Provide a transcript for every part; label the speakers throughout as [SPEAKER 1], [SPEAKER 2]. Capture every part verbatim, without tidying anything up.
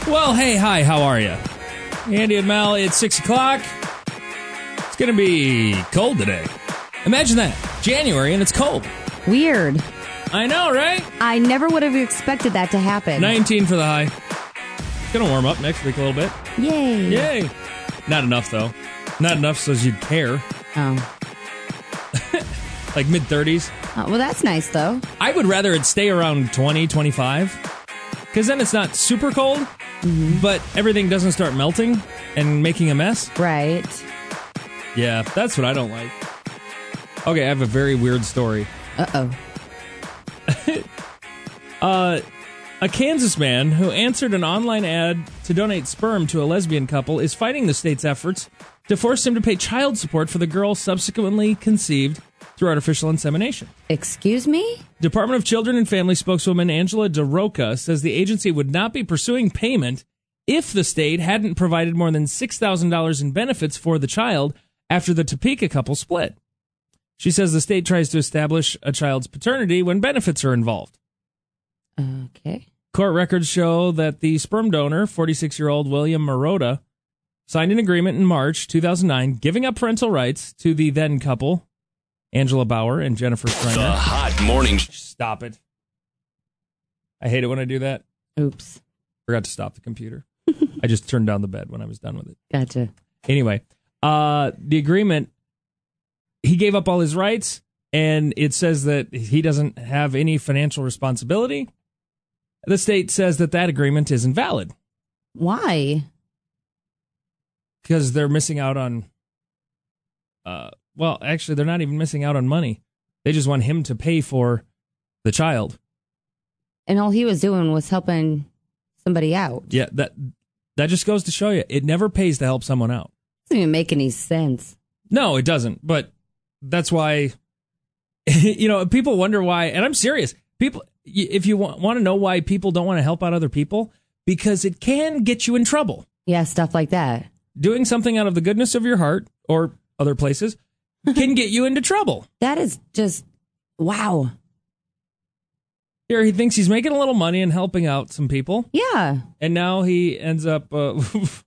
[SPEAKER 1] Well, hey, hi, how are you? Andy and Mel, it's six o'clock. It's going to be cold today. Imagine that. January and it's cold.
[SPEAKER 2] Weird.
[SPEAKER 1] I know, right?
[SPEAKER 2] I never would have expected that to happen.
[SPEAKER 1] nineteen for the high. It's going to warm up next week a little bit.
[SPEAKER 2] Yay.
[SPEAKER 1] Yay. Not enough, though. Not enough so you'd care.
[SPEAKER 2] Oh.
[SPEAKER 1] Like mid-thirties.
[SPEAKER 2] Oh, well, that's nice, though.
[SPEAKER 1] I would rather it stay around twenty, twenty-five. Because then it's not super cold, mm-hmm. but everything doesn't start melting and making a mess.
[SPEAKER 2] Right.
[SPEAKER 1] Yeah, that's what I don't like. Okay, I have a very weird story.
[SPEAKER 2] Uh-oh.
[SPEAKER 1] uh, a Kansas man who answered an online ad to donate sperm to a lesbian couple is fighting the state's efforts to force him to pay child support for the girl subsequently conceived through artificial insemination.
[SPEAKER 2] Excuse me?
[SPEAKER 1] Department of Children and Family spokeswoman Angela DeRoca says the agency would not be pursuing payment if the state hadn't provided more than six thousand dollars in benefits for the child after the Topeka couple split. She says the state tries to establish a child's paternity when benefits are involved.
[SPEAKER 2] Okay.
[SPEAKER 1] Court records show that the sperm donor, forty-six-year-old William Marotta, signed an agreement in March two thousand nine giving up parental rights to the then couple, Angela Bauer and Jennifer Schreiner.
[SPEAKER 3] The Hot Morning.
[SPEAKER 1] Stop it. I hate it when I do that.
[SPEAKER 2] Oops.
[SPEAKER 1] Forgot to stop the computer. I just turned down the bed when I was done with it.
[SPEAKER 2] Gotcha.
[SPEAKER 1] Anyway, uh, the agreement, he gave up all his rights, and it says that he doesn't have any financial responsibility. The state says that that agreement is invalid.
[SPEAKER 2] Why?
[SPEAKER 1] Because they're missing out on... Uh, well, actually, they're not even missing out on money. They just want him to pay for the child.
[SPEAKER 2] And all he was doing was helping somebody out.
[SPEAKER 1] Yeah, that that just goes to show you, it never pays to help someone out.
[SPEAKER 2] Doesn't even make any sense.
[SPEAKER 1] No, it doesn't. But that's why, you know, people wonder why, and I'm serious. People, if you want, want to know why people don't want to help out other people, because it can get you in trouble.
[SPEAKER 2] Yeah, stuff like that.
[SPEAKER 1] Doing something out of the goodness of your heart or other places can get you into trouble.
[SPEAKER 2] That is just, wow.
[SPEAKER 1] Here, he thinks he's making a little money and helping out some people.
[SPEAKER 2] Yeah.
[SPEAKER 1] And now he ends up uh,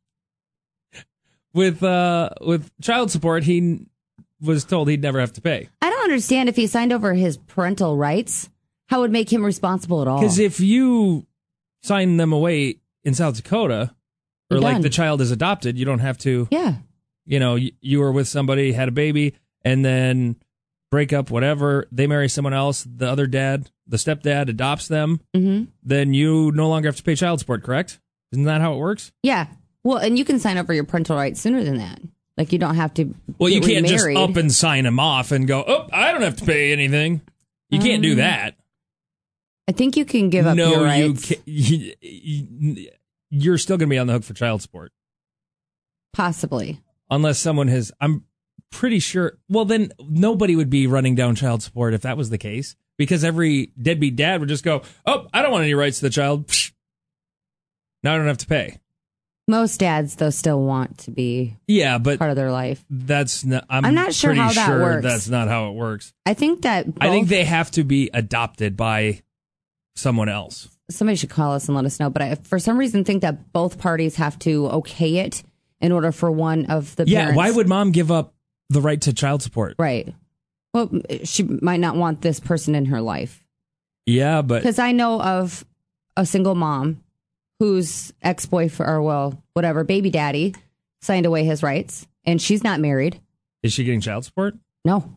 [SPEAKER 1] with uh, with child support he was told he'd never have to pay.
[SPEAKER 2] I don't understand if he signed over his parental rights, how it would make him responsible at all.
[SPEAKER 1] Because if you sign them away in South Dakota, or
[SPEAKER 2] You're
[SPEAKER 1] like
[SPEAKER 2] done.
[SPEAKER 1] the child is adopted, you don't have to,
[SPEAKER 2] yeah.
[SPEAKER 1] you know, you, you were with somebody, had a baby, and then break up, whatever, they marry someone else, the other dad, the stepdad adopts them,
[SPEAKER 2] Mm-hmm.
[SPEAKER 1] then you no longer have to pay child support, correct? Isn't that how it works?
[SPEAKER 2] Yeah. Well, and you can sign over your parental rights sooner than that. Like, you don't have to
[SPEAKER 1] Well, you
[SPEAKER 2] get
[SPEAKER 1] can't just
[SPEAKER 2] remarried.
[SPEAKER 1] up and sign them off and go, oh, I don't have to pay anything. You can't do
[SPEAKER 2] Um,
[SPEAKER 1] that.
[SPEAKER 2] I think you can give up
[SPEAKER 1] no,
[SPEAKER 2] your rights.
[SPEAKER 1] you can't. You, you, you're still going to be on the hook for child support.
[SPEAKER 2] Possibly.
[SPEAKER 1] Unless someone has, I'm pretty sure, well, then nobody would be running down child support if that was the case. Because every deadbeat dad would just go, oh, I don't want any rights to the child. Psh. Now I don't have to pay.
[SPEAKER 2] Most dads, though, still want to be
[SPEAKER 1] Yeah, but
[SPEAKER 2] part of their life.
[SPEAKER 1] that's not, I'm,
[SPEAKER 2] I'm not sure
[SPEAKER 1] pretty
[SPEAKER 2] how that
[SPEAKER 1] sure
[SPEAKER 2] works.
[SPEAKER 1] that's not how it works.
[SPEAKER 2] I think that both,
[SPEAKER 1] I think they have to be adopted by someone else.
[SPEAKER 2] somebody should call us and let us know. But I, for some reason, think that both parties have to okay it in order for one of the
[SPEAKER 1] Yeah,
[SPEAKER 2] parents.
[SPEAKER 1] why would mom give up the right to child support?
[SPEAKER 2] Right. Well, she might not want this person in her life.
[SPEAKER 1] Yeah, but
[SPEAKER 2] Because I know of a single mom whose ex-boyfriend, or well, whatever, baby daddy, signed away his rights, and she's not married.
[SPEAKER 1] is she getting child support?
[SPEAKER 2] No.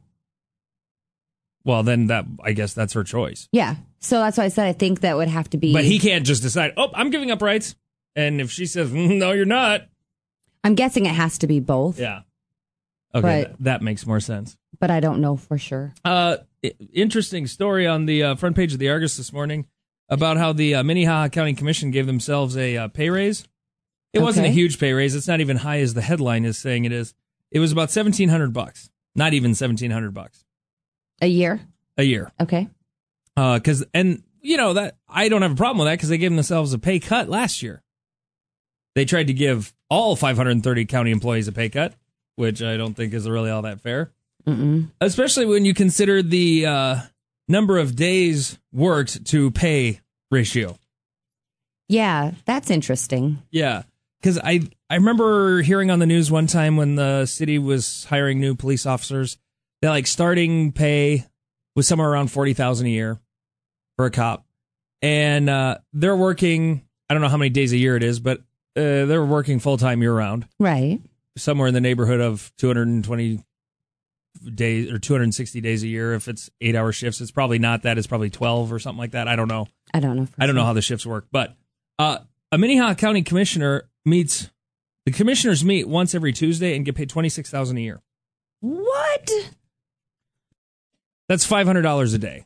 [SPEAKER 1] Well, then that I guess that's her choice.
[SPEAKER 2] Yeah. So that's why I said I think that would have to be.
[SPEAKER 1] But he can't just decide, oh, I'm giving up rights. And if she says, mm, no, you're not.
[SPEAKER 2] I'm guessing it has to be both.
[SPEAKER 1] Yeah. Okay,
[SPEAKER 2] But-
[SPEAKER 1] th- that makes more sense.
[SPEAKER 2] But I don't know for sure.
[SPEAKER 1] Uh, i- interesting story on the uh, front page of the Argus this morning about how the uh, Minnehaha County Commission gave themselves a uh, pay raise. It wasn't a
[SPEAKER 2] Okay.
[SPEAKER 1] huge pay raise. It's not even high as the headline is saying it is. It was about seventeen hundred bucks. Not even seventeen hundred bucks
[SPEAKER 2] A year?
[SPEAKER 1] a year.
[SPEAKER 2] Okay.
[SPEAKER 1] Uh, cause, and you know that I don't have a problem with that because they gave themselves a pay cut last year. They tried to give all five hundred thirty county employees a pay cut, which I don't think is really all that fair.
[SPEAKER 2] Mm-mm.
[SPEAKER 1] Especially when you consider the uh, number of days worked to pay ratio.
[SPEAKER 2] Yeah, that's interesting.
[SPEAKER 1] Yeah, because I, I remember hearing on the news one time when the city was hiring new police officers, that like starting pay was somewhere around forty thousand dollars a year for a cop. And uh, they're working, I don't know how many days a year it is, but uh, they're working full-time year-round.
[SPEAKER 2] Right.
[SPEAKER 1] Somewhere in the neighborhood of two hundred twenty days or two hundred sixty days a year. If it's eight-hour shifts, it's probably not that. It's probably twelve or something like that. I don't know.
[SPEAKER 2] I don't know.
[SPEAKER 1] I don't
[SPEAKER 2] sure.
[SPEAKER 1] know how the shifts work. But uh, a Minnehaha County commissioner meets, the commissioners meet once every Tuesday and get paid twenty-six thousand dollars a year.
[SPEAKER 2] What?
[SPEAKER 1] That's five hundred dollars a day.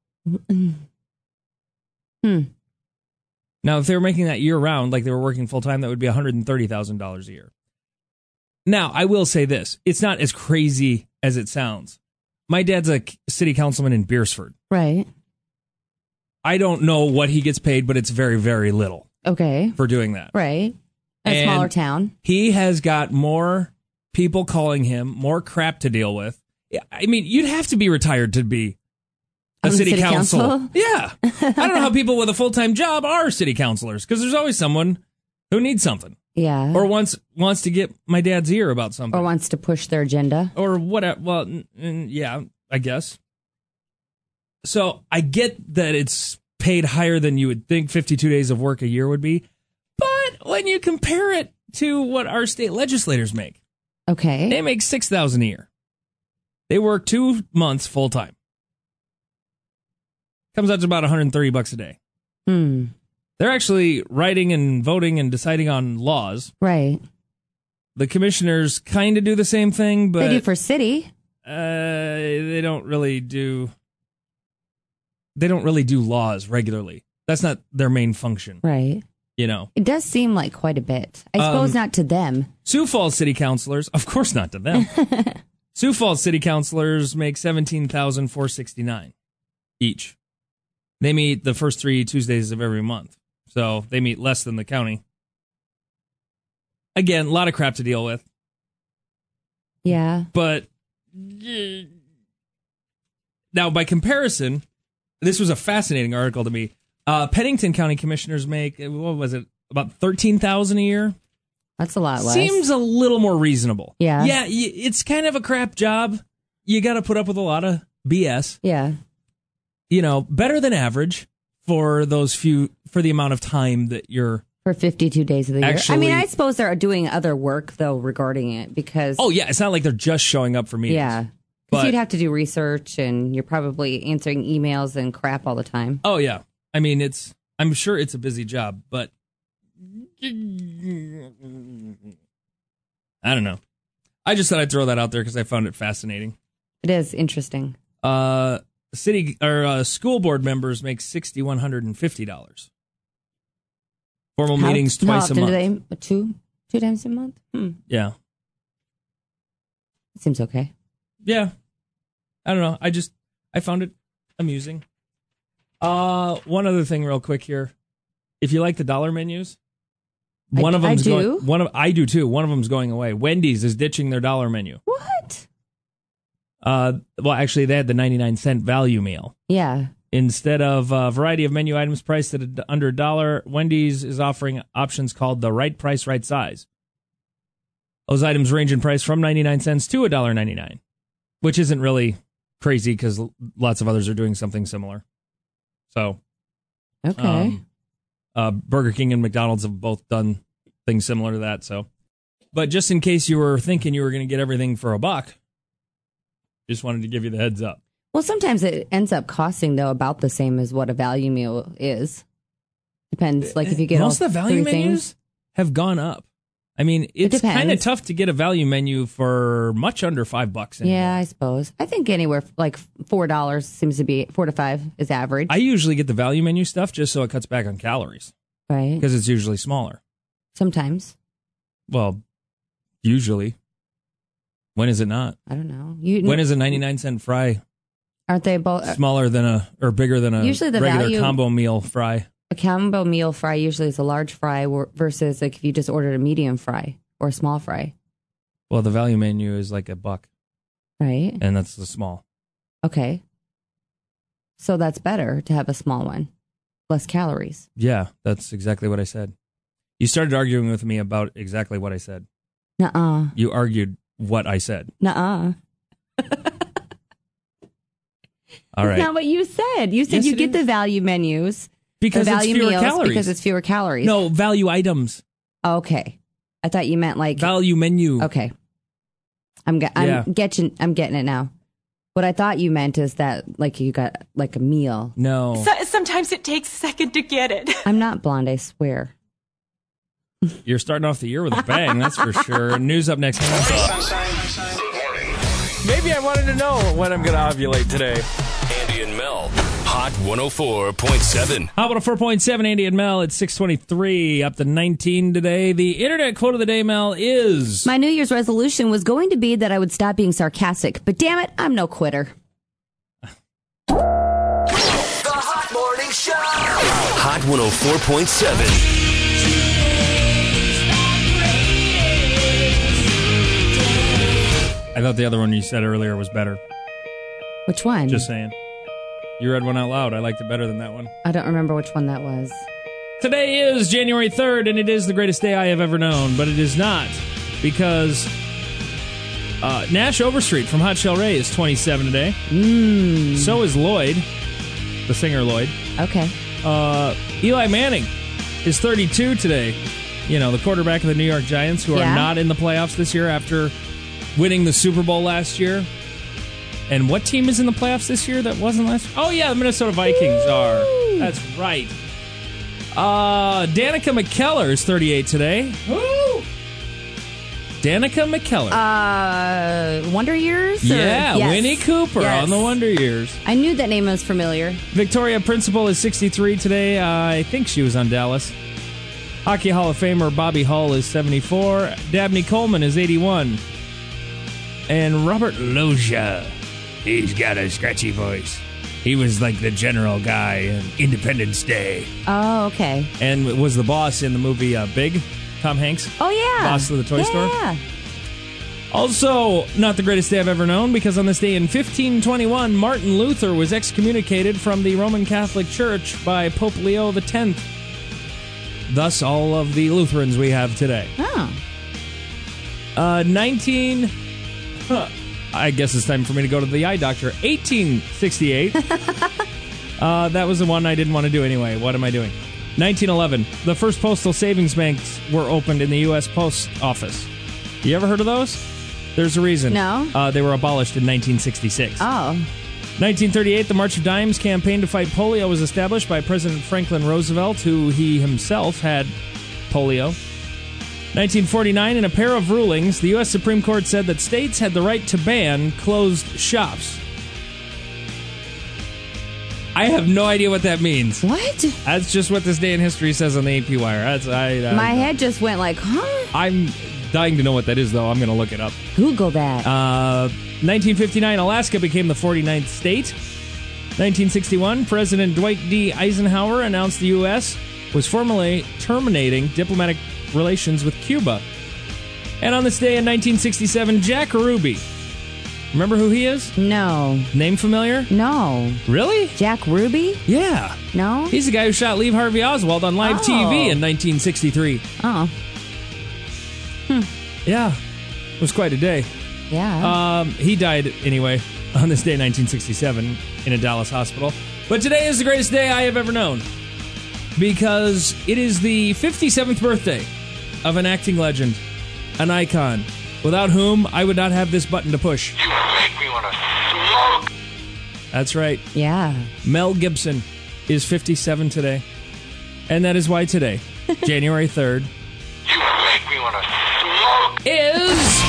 [SPEAKER 2] Hmm.
[SPEAKER 1] Now, if they were making that year-round, like they were working full-time, that would be one hundred thirty thousand dollars a year. Now, I will say this. It's not as crazy as it sounds. My dad's a city councilman in Beersford.
[SPEAKER 2] Right.
[SPEAKER 1] I don't know what he gets paid, but it's very, very little
[SPEAKER 2] Okay.
[SPEAKER 1] for doing that.
[SPEAKER 2] Right. A
[SPEAKER 1] And
[SPEAKER 2] smaller town.
[SPEAKER 1] He has got more people calling him, more crap to deal with. I mean, you'd have to be retired to be a
[SPEAKER 2] On the
[SPEAKER 1] city,
[SPEAKER 2] city
[SPEAKER 1] council.
[SPEAKER 2] council?
[SPEAKER 1] Yeah. I don't know how people with a full-time job are city councilors, because there's always someone who needs something
[SPEAKER 2] Yeah.
[SPEAKER 1] or wants wants to get my dad's ear about something
[SPEAKER 2] Or wants to push their agenda.
[SPEAKER 1] or whatever. Well, n- n- yeah, I guess. So I get that it's paid higher than you would think fifty-two days of work a year would be. But when you compare it to what our state legislators make,
[SPEAKER 2] Okay.
[SPEAKER 1] they make six thousand dollars a year. They work two months full time. Comes out to about one hundred thirty bucks a day.
[SPEAKER 2] Hmm.
[SPEAKER 1] They're actually writing and voting and deciding on laws.
[SPEAKER 2] Right.
[SPEAKER 1] The commissioners kind of do the same thing, but
[SPEAKER 2] They do for city.
[SPEAKER 1] uh, they don't really do. They don't really do laws regularly. That's not their main function.
[SPEAKER 2] Right.
[SPEAKER 1] You know,
[SPEAKER 2] It does seem like quite a bit. I suppose
[SPEAKER 1] Um,
[SPEAKER 2] not to them.
[SPEAKER 1] Sioux Falls city councilors, of course, not to them. Sioux Falls city councilors make seventeen thousand four hundred sixty-nine each. They meet the first three Tuesdays of every month, so they meet less than the county. Again, a lot of crap to deal with,
[SPEAKER 2] Yeah.
[SPEAKER 1] but now by comparison, this was a fascinating article to me. Uh, Pennington County commissioners make, what was it, about thirteen thousand dollars a year?
[SPEAKER 2] That's a lot less.
[SPEAKER 1] Seems a little more reasonable.
[SPEAKER 2] Yeah.
[SPEAKER 1] Yeah, y- it's kind of a crap job. You got to put up with a lot of B S.
[SPEAKER 2] Yeah.
[SPEAKER 1] You know, better than average for those few, for the amount of time that you're.
[SPEAKER 2] For fifty-two days of the year.
[SPEAKER 1] Actually-
[SPEAKER 2] I mean, I suppose they're doing other work, though, regarding it because.
[SPEAKER 1] Oh, yeah, it's not like they're just showing up for meetings.
[SPEAKER 2] Yeah.
[SPEAKER 1] But-
[SPEAKER 2] Because you'd have to do research and you're probably answering emails and crap all the time.
[SPEAKER 1] Oh, yeah. I mean, it's, I'm sure it's a busy job, but. I don't know. I just thought I'd throw that out there because I found it fascinating.
[SPEAKER 2] It is interesting.
[SPEAKER 1] Uh, city or uh, school board members make six thousand one hundred fifty dollars. Formal
[SPEAKER 2] How-
[SPEAKER 1] meetings
[SPEAKER 2] how
[SPEAKER 1] twice a
[SPEAKER 2] often
[SPEAKER 1] month.
[SPEAKER 2] do they? Two? Two times a month? Hmm.
[SPEAKER 1] Yeah.
[SPEAKER 2] Seems okay.
[SPEAKER 1] Yeah. I don't know. I just, I found it amusing. Uh, one other thing real quick here. If you like the dollar menus,
[SPEAKER 2] I-
[SPEAKER 1] one of
[SPEAKER 2] I
[SPEAKER 1] them's
[SPEAKER 2] do.
[SPEAKER 1] going, one of, I do too. One of them's going away. Wendy's is ditching their dollar menu.
[SPEAKER 2] What?
[SPEAKER 1] Uh, well, actually, they had the ninety-nine cent value meal.
[SPEAKER 2] Yeah.
[SPEAKER 1] Instead of a variety of menu items priced at a, under a dollar, Wendy's is offering options called the right price, right size. Those items range in price from ninety-nine cents to one dollar and ninety-nine cents, which isn't really crazy because lots of others are doing something similar. So,
[SPEAKER 2] Okay.
[SPEAKER 1] um, uh, Burger King and McDonald's have both done things similar to that. So, but just in case you were thinking you were going to get everything for a buck, just wanted to give you the heads up.
[SPEAKER 2] Well, sometimes it ends up costing, though, about the same as what a value meal is. Depends. Like if you get
[SPEAKER 1] most
[SPEAKER 2] all
[SPEAKER 1] of the value
[SPEAKER 2] three
[SPEAKER 1] menus
[SPEAKER 2] things.
[SPEAKER 1] have gone up. I mean, it's
[SPEAKER 2] depends.
[SPEAKER 1] kind of tough to get a value menu for much under five bucks. Anymore.
[SPEAKER 2] Yeah, I suppose. I think anywhere like four dollars seems to be four to five is average.
[SPEAKER 1] I usually get the value menu stuff just so it cuts back on calories
[SPEAKER 2] right.
[SPEAKER 1] because it's usually smaller.
[SPEAKER 2] Sometimes.
[SPEAKER 1] Well, usually. When is it not?
[SPEAKER 2] I don't know. You
[SPEAKER 1] When is a ninety-nine cent fry
[SPEAKER 2] aren't they both
[SPEAKER 1] smaller than a or bigger than a
[SPEAKER 2] Usually the
[SPEAKER 1] regular
[SPEAKER 2] value-
[SPEAKER 1] combo meal fry?
[SPEAKER 2] a combo meal fry usually is a large fry wor- versus like if you just ordered a medium fry or a small fry,
[SPEAKER 1] Well, the value menu is like a buck,
[SPEAKER 2] right?
[SPEAKER 1] and that's the small.
[SPEAKER 2] Okay. So that's better to have a small one. less calories.
[SPEAKER 1] Yeah, that's exactly what I said. You started arguing with me about exactly what I said.
[SPEAKER 2] Nuh-uh.
[SPEAKER 1] You argued what I said.
[SPEAKER 2] Nuh-uh.
[SPEAKER 1] All right.
[SPEAKER 2] That's not what you said. You said
[SPEAKER 1] Yes,
[SPEAKER 2] you
[SPEAKER 1] it
[SPEAKER 2] get
[SPEAKER 1] is.
[SPEAKER 2] the value menus.
[SPEAKER 1] Because
[SPEAKER 2] the
[SPEAKER 1] it's
[SPEAKER 2] value
[SPEAKER 1] fewer
[SPEAKER 2] meals
[SPEAKER 1] calories.
[SPEAKER 2] because it's fewer calories.
[SPEAKER 1] No, value items.
[SPEAKER 2] Okay. I thought you meant like
[SPEAKER 1] Value menu.
[SPEAKER 2] Okay. I'm ge- I'm
[SPEAKER 1] Yeah.
[SPEAKER 2] getting I'm getting it now. What I thought you meant is that like you got like a meal.
[SPEAKER 1] No.
[SPEAKER 3] So, sometimes it takes a second to get it.
[SPEAKER 2] I'm not blonde, I swear.
[SPEAKER 1] You're starting off the year with a bang, that's for sure. News up next. Maybe I wanted to know when I'm going to ovulate today.
[SPEAKER 4] Andy and Mel, Hot one oh four point seven.
[SPEAKER 1] Hot one oh four point seven, Andy and Mel. It's six twenty-three, up to nineteen today. The internet quote of the day, Mel, is...
[SPEAKER 2] My New Year's resolution was going to be that I would stop being sarcastic, but damn it, I'm no quitter.
[SPEAKER 4] The Hot Morning Show. Hot one oh four point seven.
[SPEAKER 1] I thought the other one you said earlier was better.
[SPEAKER 2] Which one?
[SPEAKER 1] Just saying. You read one out loud. I liked it better than that one.
[SPEAKER 2] I don't remember which one that was.
[SPEAKER 1] Today is January third, and it is the greatest day I have ever known, but it is not, because uh, Nash Overstreet from Hot Shell Ray is twenty-seven today.
[SPEAKER 2] Mm.
[SPEAKER 1] So is Lloyd, the singer Lloyd.
[SPEAKER 2] Okay.
[SPEAKER 1] Uh, Eli Manning is thirty-two today. You know, the quarterback of the New York Giants, who
[SPEAKER 2] Yeah.
[SPEAKER 1] are not in the playoffs this year after winning the Super Bowl last year. And what team is in the playoffs this year that wasn't last year? Oh, yeah, the Minnesota Vikings
[SPEAKER 2] Woo!
[SPEAKER 1] are. That's right. Uh, Danica McKellar is thirty-eight today. Woo! Danica McKellar.
[SPEAKER 2] Uh, Wonder Years? Or-
[SPEAKER 1] yeah,
[SPEAKER 2] Yes.
[SPEAKER 1] Winnie Cooper
[SPEAKER 2] Yes.
[SPEAKER 1] on the Wonder Years.
[SPEAKER 2] I knew that name was familiar.
[SPEAKER 1] Victoria Principal is sixty-three today. Uh, I think she was on Dallas. Hockey Hall of Famer Bobby Hull is seventy-four. Dabney Coleman is eighty-one. And Robert Loggia, he's got a scratchy voice. He was like the general guy in Independence Day.
[SPEAKER 2] Oh, okay.
[SPEAKER 1] And was the boss in the movie uh, Big, Tom Hanks.
[SPEAKER 2] Oh, yeah.
[SPEAKER 1] Boss of the toy store?
[SPEAKER 2] Yeah.
[SPEAKER 1] Also, not the greatest day I've ever known, because on this day in fifteen twenty-one, Martin Luther was excommunicated from the Roman Catholic Church by Pope Leo the tenth. Thus, all of the Lutherans we have today.
[SPEAKER 2] Oh.
[SPEAKER 1] Uh, nineteen... Huh, I guess it's time for me to go to the eye doctor. eighteen sixty-eight. uh, that was the one I didn't want to do anyway. What am I doing? nineteen eleven. The first postal savings banks were opened in the U S Post Office. You ever heard of those? There's a reason.
[SPEAKER 2] No.
[SPEAKER 1] Uh, they were abolished in nineteen sixty-six.
[SPEAKER 2] Oh.
[SPEAKER 1] nineteen thirty-eight, the March of Dimes campaign to fight polio was established by President Franklin Roosevelt, who he himself had polio. nineteen forty-nine, in a pair of rulings, the U S Supreme Court said that states had the right to ban closed shops. I have no idea what that means.
[SPEAKER 2] What?
[SPEAKER 1] That's just what this day in history says on the A P Wire. That's I. I
[SPEAKER 2] My head just went like, huh?
[SPEAKER 1] I'm dying to know what that is, though. I'm going to look it up.
[SPEAKER 2] Google that.
[SPEAKER 1] Uh, nineteen fifty-nine, Alaska became the forty-ninth state. nineteen sixty-one, President Dwight D. Eisenhower announced the U S was formally terminating diplomatic relations with Cuba. And on this day in nineteen sixty-seven, Jack Ruby. Remember who he is?
[SPEAKER 2] No.
[SPEAKER 1] Name familiar?
[SPEAKER 2] No.
[SPEAKER 1] Really?
[SPEAKER 2] Jack Ruby?
[SPEAKER 1] Yeah.
[SPEAKER 2] No?
[SPEAKER 1] He's the guy who shot Lee Harvey Oswald on live
[SPEAKER 2] Oh.
[SPEAKER 1] T V in nineteen sixty-three.
[SPEAKER 2] Oh.
[SPEAKER 1] Yeah. It was quite a day.
[SPEAKER 2] Yeah.
[SPEAKER 1] Um, he died, anyway, on this day in nineteen sixty-seven in a Dallas hospital. But today is the greatest day I have ever known, because it is the fifty-seventh birthday of an acting legend, an icon, without whom I would not have this button to push.
[SPEAKER 5] You make me want to smoke.
[SPEAKER 1] That's right.
[SPEAKER 2] yeah.
[SPEAKER 1] Mel Gibson is fifty-seven today. And that is why today, January third,
[SPEAKER 5] You make me want to smoke.
[SPEAKER 1] is...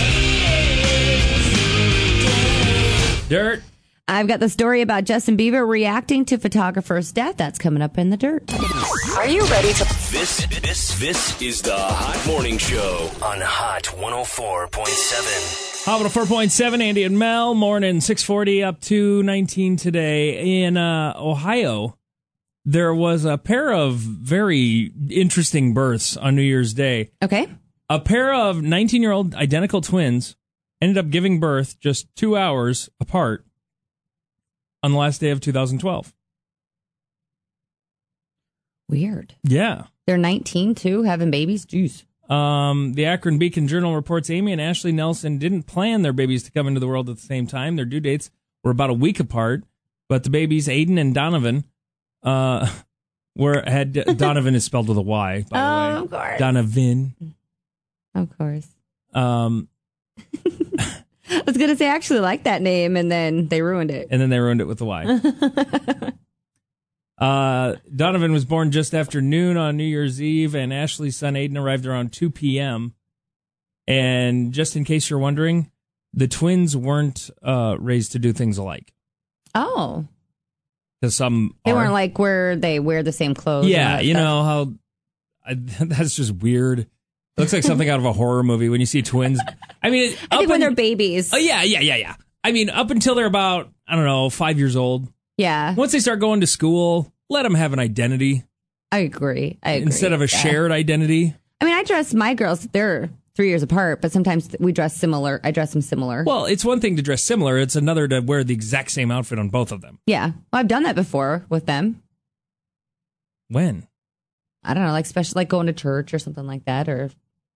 [SPEAKER 1] Dirt.
[SPEAKER 2] I've got the story about Justin Bieber reacting to photographer's death. That's coming up in the dirt.
[SPEAKER 3] Are you ready to...
[SPEAKER 4] This, this, this is the Hot Morning Show on Hot one oh four point seven.
[SPEAKER 1] Hot one oh four point seven, Andy and Mel. Morning, six forty up to nineteen today. In uh, Ohio, there was a pair of very interesting births on New Year's Day.
[SPEAKER 2] Okay.
[SPEAKER 1] A pair of nineteen-year-old identical twins ended up giving birth just two hours apart on the last day of two thousand twelve.
[SPEAKER 2] Weird.
[SPEAKER 1] Yeah.
[SPEAKER 2] They're nineteen, too, having babies? Jeez.
[SPEAKER 1] Um, the Akron Beacon Journal reports Amy and Ashley Nelson didn't plan their babies to come into the world at the same time. Their due dates were about a week apart, but the babies, Aiden and Donovan, uh, were had Donovan is spelled with a Y, by
[SPEAKER 2] Oh,
[SPEAKER 1] the way.
[SPEAKER 2] of course.
[SPEAKER 1] Donovan.
[SPEAKER 2] Of course.
[SPEAKER 1] Um,
[SPEAKER 2] I was going to say I actually like that name, and then they ruined it.
[SPEAKER 1] and then they ruined it with the Y. uh, Donovan was born just after noon on New Year's Eve, and Ashley's son Aiden arrived around two p.m. And just in case you're wondering, the twins weren't uh, raised to do things alike.
[SPEAKER 2] Oh.
[SPEAKER 1] Because some
[SPEAKER 2] They
[SPEAKER 1] are.
[SPEAKER 2] weren't like where they wear the same clothes. and all
[SPEAKER 1] Yeah,
[SPEAKER 2] that
[SPEAKER 1] you
[SPEAKER 2] stuff.
[SPEAKER 1] know how I, that's just weird. It looks like something out of a horror movie when you see twins. I mean,
[SPEAKER 2] I
[SPEAKER 1] up
[SPEAKER 2] think when
[SPEAKER 1] in-
[SPEAKER 2] they're babies.
[SPEAKER 1] Oh yeah, yeah, yeah, yeah. I mean, up until they're about I don't know five years old.
[SPEAKER 2] Yeah.
[SPEAKER 1] Once they start going to school, let them have an identity
[SPEAKER 2] I agree. I agree.
[SPEAKER 1] instead of a
[SPEAKER 2] Yeah.
[SPEAKER 1] shared identity.
[SPEAKER 2] I mean, I dress my girls, they're three years apart, but sometimes we dress similar. I dress them similar.
[SPEAKER 1] Well, it's one thing to dress similar; it's another to wear the exact same outfit on both of them.
[SPEAKER 2] yeah. Well, I've done that before with them.
[SPEAKER 1] When?
[SPEAKER 2] I don't know, like special, like going to church or something like that, or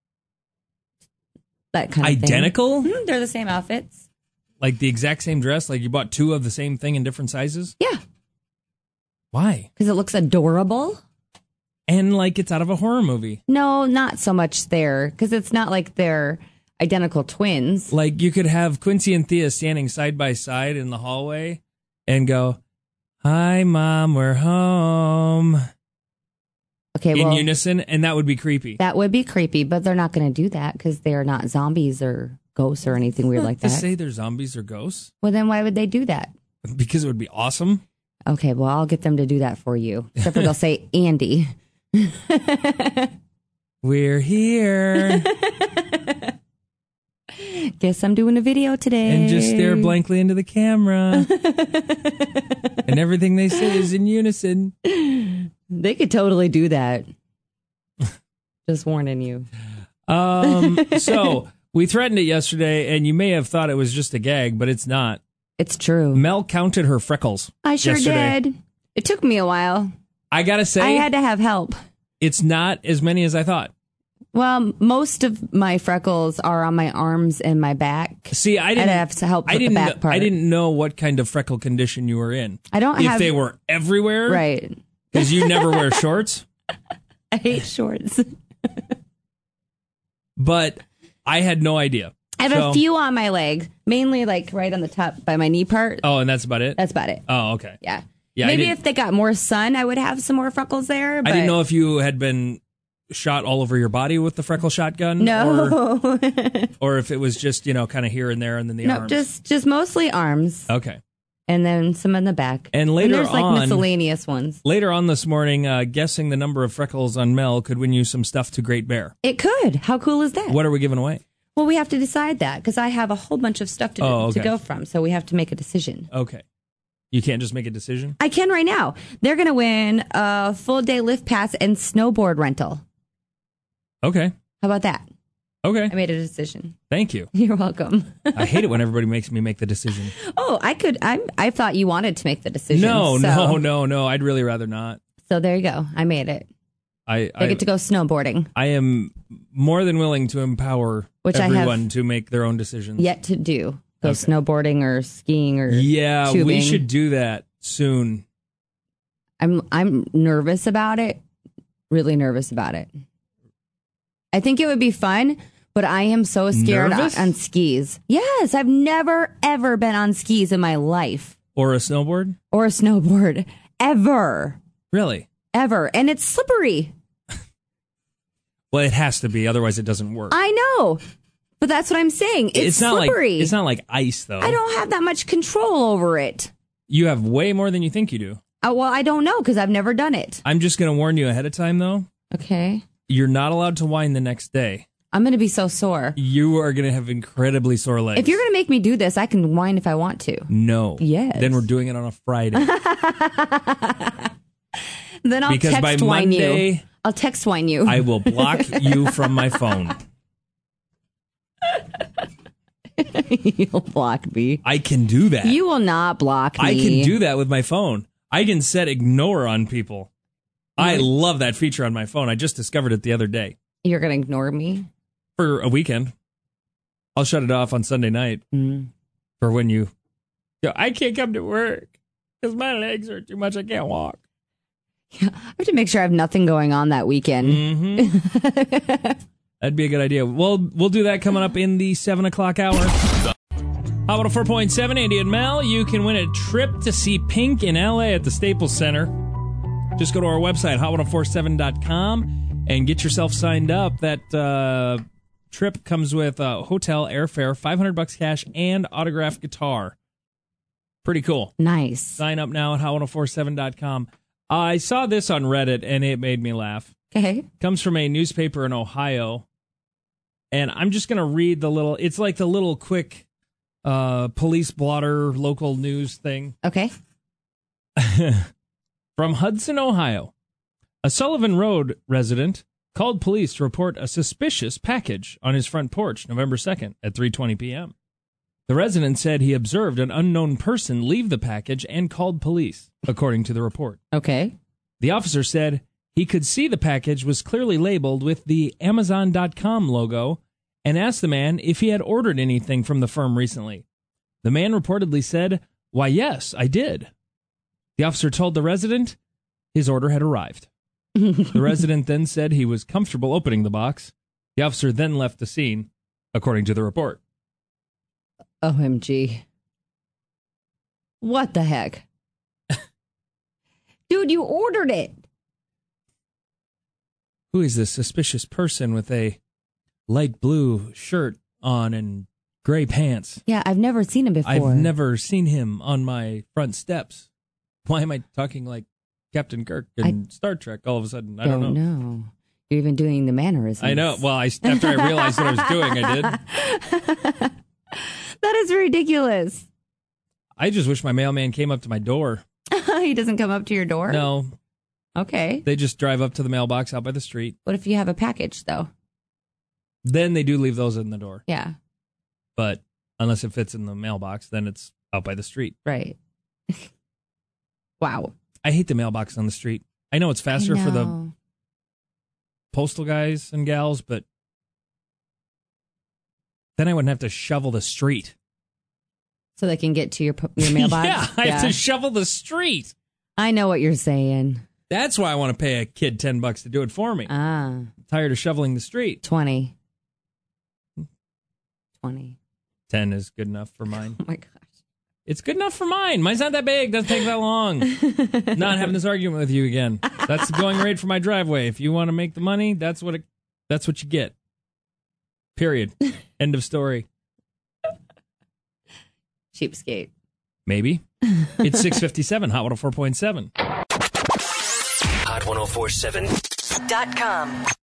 [SPEAKER 2] that kind of
[SPEAKER 1] Identical?
[SPEAKER 2] thing. Mhm, they're the same outfits.
[SPEAKER 1] Like the exact same dress? Like you bought two of the same thing in different sizes?
[SPEAKER 2] Yeah.
[SPEAKER 1] Why?
[SPEAKER 2] Because it looks adorable.
[SPEAKER 1] And like it's out of a horror movie.
[SPEAKER 2] No, not so much there, because it's not like they're identical twins.
[SPEAKER 1] Like you could have Quincy and Thea standing side by side in the hallway and go, "Hi, Mom, we're home."
[SPEAKER 2] Okay,
[SPEAKER 1] in
[SPEAKER 2] well,
[SPEAKER 1] unison, and that would be creepy.
[SPEAKER 2] that would be creepy, but they're not going to do that because they're not zombies or ghosts or anything weird like
[SPEAKER 1] to
[SPEAKER 2] that.
[SPEAKER 1] say they're zombies or ghosts?
[SPEAKER 2] Well, then why would they do that?
[SPEAKER 1] Because it would be awesome.
[SPEAKER 2] Okay, well, I'll get them to do that for you. Except for they'll say Andy.
[SPEAKER 1] We're here.
[SPEAKER 2] Guess I'm doing a video today.
[SPEAKER 1] And just stare blankly into the camera. And everything they say is in unison.
[SPEAKER 2] They could totally do that. Just warning you.
[SPEAKER 1] Um, so we threatened it yesterday, and you may have thought it was just a gag, but it's not.
[SPEAKER 2] It's true.
[SPEAKER 1] Mel counted her freckles.
[SPEAKER 2] I sure
[SPEAKER 1] yesterday.
[SPEAKER 2] did. It took me a while.
[SPEAKER 1] I gotta say,
[SPEAKER 2] I had to have help.
[SPEAKER 1] it's not as many as I thought.
[SPEAKER 2] Well, most of my freckles are on my arms and my back.
[SPEAKER 1] See, I
[SPEAKER 2] I'd
[SPEAKER 1] didn't
[SPEAKER 2] have to help
[SPEAKER 1] I
[SPEAKER 2] with the
[SPEAKER 1] didn't.
[SPEAKER 2] back part.
[SPEAKER 1] I didn't know what kind of freckle condition you were in.
[SPEAKER 2] I don't
[SPEAKER 1] if
[SPEAKER 2] have
[SPEAKER 1] they were everywhere,
[SPEAKER 2] right.
[SPEAKER 1] Because you never wear shorts.
[SPEAKER 2] I hate shorts.
[SPEAKER 1] But I had no idea.
[SPEAKER 2] I have
[SPEAKER 1] So-
[SPEAKER 2] a few on my leg, mainly like right on the top by my knee part.
[SPEAKER 1] Oh, and that's about it.
[SPEAKER 2] That's about it.
[SPEAKER 1] Oh, okay.
[SPEAKER 2] Yeah.
[SPEAKER 1] Yeah, I
[SPEAKER 2] Maybe
[SPEAKER 1] didn't-
[SPEAKER 2] if they got more sun, I would have some more freckles there. But
[SPEAKER 1] I didn't know if you had been shot all over your body with the freckle shotgun.
[SPEAKER 2] No.
[SPEAKER 1] Or, or if it was just, you know, kind of here and there and then the
[SPEAKER 2] no,
[SPEAKER 1] arms.
[SPEAKER 2] just just mostly arms,
[SPEAKER 1] Okay.
[SPEAKER 2] and then some in the back.
[SPEAKER 1] And later
[SPEAKER 2] there's like
[SPEAKER 1] on-
[SPEAKER 2] miscellaneous ones.
[SPEAKER 1] Later on this morning, uh, guessing the number of freckles on Mel could win you some stuff to Great Bear.
[SPEAKER 2] It could. How cool is that?
[SPEAKER 1] What are we giving away?
[SPEAKER 2] Well, we have to decide that because I have a whole bunch of stuff to, do,
[SPEAKER 1] Oh, okay.
[SPEAKER 2] to go from. So we have to make a decision.
[SPEAKER 1] Okay. You can't just make a decision?
[SPEAKER 2] I can right now. They're going to win a full day lift pass and snowboard rental.
[SPEAKER 1] Okay.
[SPEAKER 2] How about that?
[SPEAKER 1] Okay.
[SPEAKER 2] I made a decision.
[SPEAKER 1] Thank you.
[SPEAKER 2] You're welcome.
[SPEAKER 1] I hate it when everybody makes me make the decision.
[SPEAKER 2] Oh, I could. I I thought you wanted to make the decision.
[SPEAKER 1] No,
[SPEAKER 2] so,
[SPEAKER 1] no, no, no. I'd really rather not.
[SPEAKER 2] So there you go. I made it.
[SPEAKER 1] I,
[SPEAKER 2] I
[SPEAKER 1] I,
[SPEAKER 2] get to go snowboarding.
[SPEAKER 1] I am more than willing to empower
[SPEAKER 2] Which I have
[SPEAKER 1] everyone to make their own decisions.
[SPEAKER 2] Yet to do. Go
[SPEAKER 1] Okay.
[SPEAKER 2] snowboarding or skiing or
[SPEAKER 1] Yeah,
[SPEAKER 2] tubing.
[SPEAKER 1] we should do that soon.
[SPEAKER 2] I'm I'm nervous about it. Really nervous about it. I think it would be fun, but I am so scared on,
[SPEAKER 1] Nervous?
[SPEAKER 2] on skis. Yes, I've never ever been on skis in my life
[SPEAKER 1] Or a snowboard?
[SPEAKER 2] or a snowboard ever,
[SPEAKER 1] Really?
[SPEAKER 2] ever, and it's slippery.
[SPEAKER 1] Well, it has to be, otherwise it doesn't work.
[SPEAKER 2] I know, but that's what I'm saying. It's,
[SPEAKER 1] not
[SPEAKER 2] slippery.
[SPEAKER 1] like it's not like ice though.
[SPEAKER 2] I don't have that much control over it.
[SPEAKER 1] You have way more than you think you do.
[SPEAKER 2] Uh, well, I don't know because I've never done it.
[SPEAKER 1] I'm just going to warn you ahead of time though.
[SPEAKER 2] Okay,
[SPEAKER 1] You're not allowed to whine the next day.
[SPEAKER 2] I'm going to be so sore.
[SPEAKER 1] You are going to have incredibly sore legs.
[SPEAKER 2] If you're going to make me do this, I can whine if I want to.
[SPEAKER 1] No.
[SPEAKER 2] Yes.
[SPEAKER 1] Then we're doing it on a Friday.
[SPEAKER 2] Then I'll
[SPEAKER 1] Because by
[SPEAKER 2] text whine you.
[SPEAKER 1] Monday,
[SPEAKER 2] I'll text whine you.
[SPEAKER 1] I will block you from my phone.
[SPEAKER 2] You'll block me.
[SPEAKER 1] I can do that.
[SPEAKER 2] You will not block me.
[SPEAKER 1] I can do that with my phone. I can set ignore on people. I love that feature on my phone. I just discovered it the other day.
[SPEAKER 2] You're going to ignore me?
[SPEAKER 1] For a weekend. I'll shut it off on Sunday night.
[SPEAKER 2] Mm.
[SPEAKER 1] For when you go, I can't come to work because my legs hurt too much. I can't walk.
[SPEAKER 2] Yeah, I have to make sure I have nothing going on that weekend.
[SPEAKER 1] Mm-hmm. That'd be a good idea. Well, we'll do that coming up in the seven o'clock hour. Hot one oh four point seven, Andy and Mel. You can win a trip to see Pink in L A at the Staples Center. Just go to our website, hot ten forty-seven dot com, and get yourself signed up. That uh, trip comes with uh, hotel, airfare, five hundred bucks cash, and autographed guitar. Pretty cool.
[SPEAKER 2] Nice.
[SPEAKER 1] Sign up now at hot ten forty-seven dot com. I saw this on Reddit, and it made me laugh.
[SPEAKER 2] Okay.
[SPEAKER 1] Comes from a newspaper in Ohio. And I'm just going to read the little, it's like the little quick uh, police blotter local news thing.
[SPEAKER 2] Okay.
[SPEAKER 1] From Hudson, Ohio. A Sullivan Road resident called police to report a suspicious package on his front porch November second at three twenty p.m. The resident said he observed an unknown person leave the package and called police, according to the report.
[SPEAKER 2] Okay.
[SPEAKER 1] The officer said he could see the package was clearly labeled with the Amazon dot com logo and asked the man if he had ordered anything from the firm recently. The man reportedly said, "Why, yes, I did." The officer told the resident his order had arrived. The resident then said he was comfortable opening the box. The officer then left the scene, according to the report.
[SPEAKER 2] O M G. What the heck? Dude, you ordered it.
[SPEAKER 1] Who is this suspicious person with a light blue shirt on and gray pants?
[SPEAKER 2] Yeah, I've never seen him before.
[SPEAKER 1] I've never seen him on my front steps. Why am I talking like Captain Kirk in I Star Trek all of a sudden? I don't,
[SPEAKER 2] don't
[SPEAKER 1] know.
[SPEAKER 2] know. You're even doing the mannerisms.
[SPEAKER 1] I know. Well, I, after I realized what I was doing, I did.
[SPEAKER 2] That is ridiculous.
[SPEAKER 1] I just wish my mailman came up to my door.
[SPEAKER 2] He doesn't come up to your door?
[SPEAKER 1] No.
[SPEAKER 2] Okay.
[SPEAKER 1] They just drive up to the mailbox out by the street.
[SPEAKER 2] What if you have a package, though?
[SPEAKER 1] Then they do leave those in the door.
[SPEAKER 2] Yeah.
[SPEAKER 1] But unless it fits in the mailbox, then it's out by the street.
[SPEAKER 2] Right. Wow.
[SPEAKER 1] I hate the mailbox on the street. I know it's faster for the postal guys and gals, but then I wouldn't have to shovel the street.
[SPEAKER 2] So they can get to your your mailbox?
[SPEAKER 1] yeah, I yeah. have to shovel the street.
[SPEAKER 2] I know what you're saying.
[SPEAKER 1] That's why I want to pay a kid ten bucks to do it for me.
[SPEAKER 2] Ah.
[SPEAKER 1] I'm tired of shoveling the street.
[SPEAKER 2] twenty. twenty.
[SPEAKER 1] ten is good enough for mine.
[SPEAKER 2] Oh, my gosh.
[SPEAKER 1] It's good enough for mine. Mine's not that big. Doesn't take that long. Not having this argument with you again. That's the going rate for my driveway. If you want to make the money, that's what it, that's what you get. Period. End of story.
[SPEAKER 2] Cheapskate.
[SPEAKER 1] Maybe. It's six fifty-seven, Hot one oh four point seven.
[SPEAKER 4] Hot ten forty-seven
[SPEAKER 3] dot com.